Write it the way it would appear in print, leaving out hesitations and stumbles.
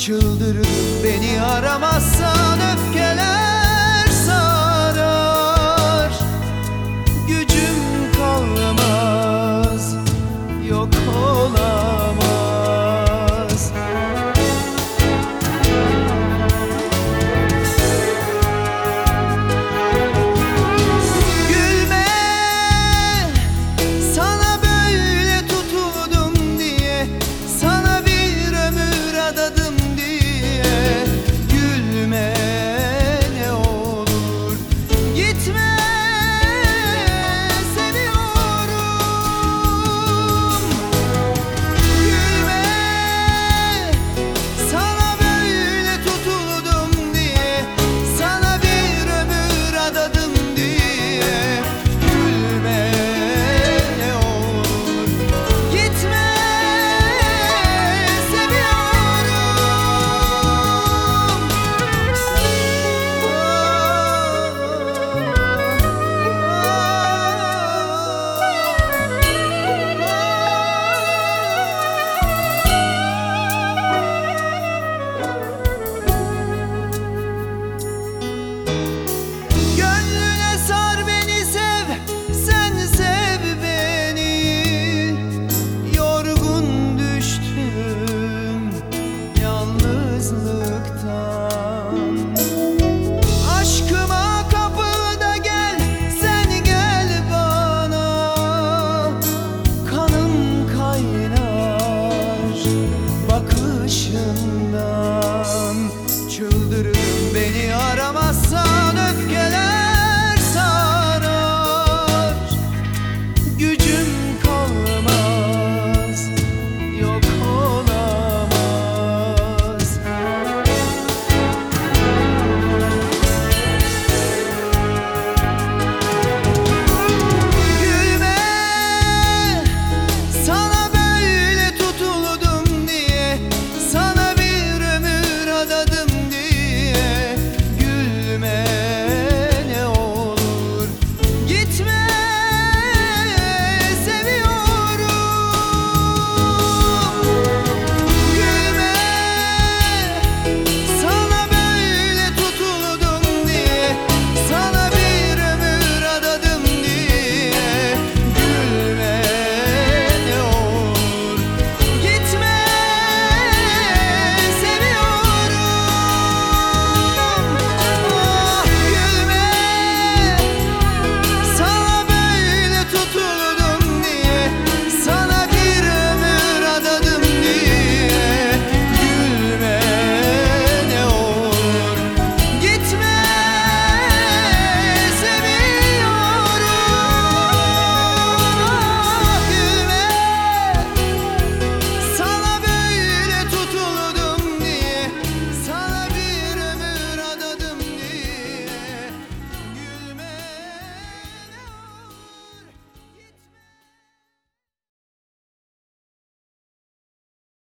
Çıldırırım beni aramazsan, öfkeler sarar. Gücüm kalmaz, yok olamaz. Gülme, sana böyle tutuldum diye, sana bir ömür adadım diye. Gülme ne olur, gitme, seviyorum. Gülme, sana böyle tutuldum diye, sana bir ömür adadım diye. Gülme ne olur, gitme, gönlüne sar beni, sev, sen sev beni. Yorgun düştüm yalnızlıktan. Aşkıma kapıl da gel, sen gel bana. Kanım kaynar bakışından.